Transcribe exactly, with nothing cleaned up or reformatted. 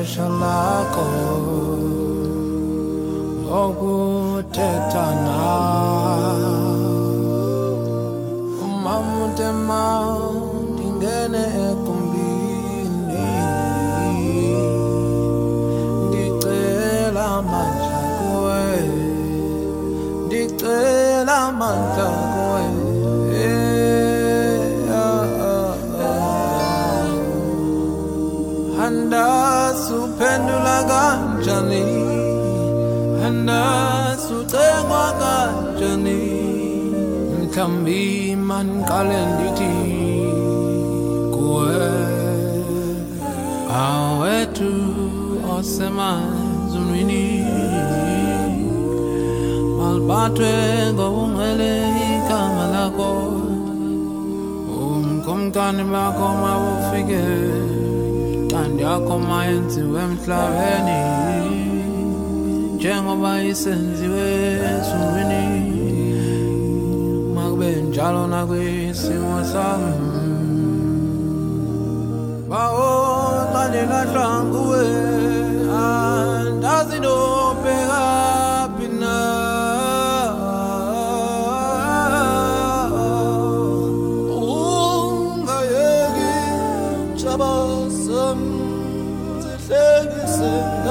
ixesha lakho lokuthetha nawe. Umamutema ndingene egumbini, ndicela amandla kuwe, ndicela amandla kuwe. Andazi uphendula kanjani, andazi ucengwa kanjani. Mhlawumbi mandiqale ndithi kuwe, awethu osemanzulwini, maliphathwe ngobungcwele igama lakho. Umkumkani bakho mabufike, ntando yakho mayenziwe emhlabeni njengoba isenziwe ezulwini. Makube njalo nakwisimo sami. Bawo xa ndilahlwa nguwe, andazi ndobheka phi na. Ungayeki tshaba sam zihlekise.